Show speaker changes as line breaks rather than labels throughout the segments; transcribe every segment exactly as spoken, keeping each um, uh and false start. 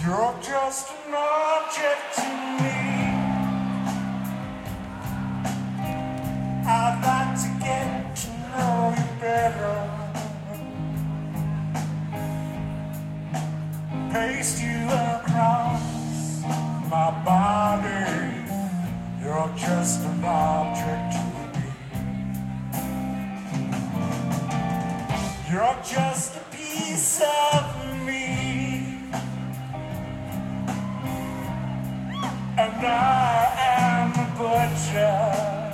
You're just an object to me. I'd like to get to know you better, paste you across my body. You're just an object to me. You're just a piece of me, and I am a butcher.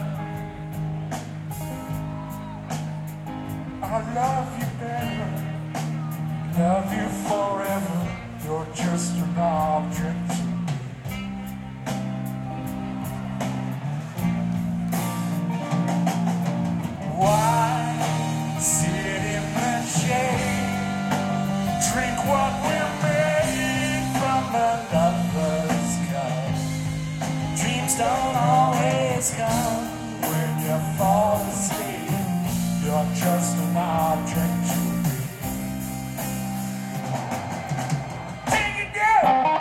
I love you better, love you forever. You're just an object to me. Why sit in the shade, drink what we're made from another's cup? Dreams don't always come when you fall asleep. You're just an object to me. Take it down!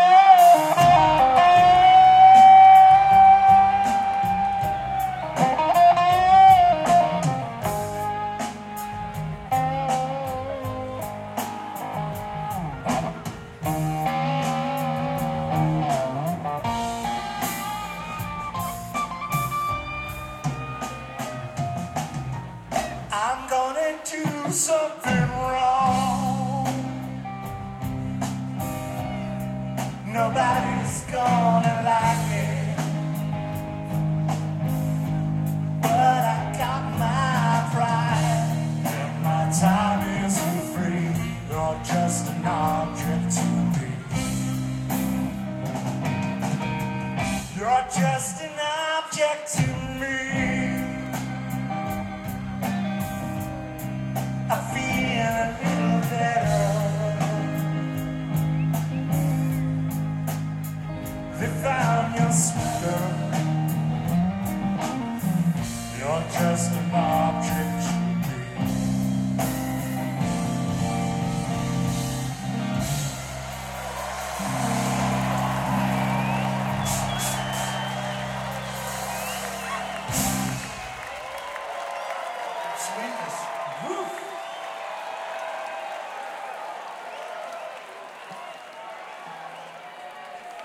I'm gonna do something wrong. Nobody's gonna like it, but I got my pride, and my time isn't free. You're just an object to me. You're just an object to me. I feel a little better. They found your sweater. You're just an object.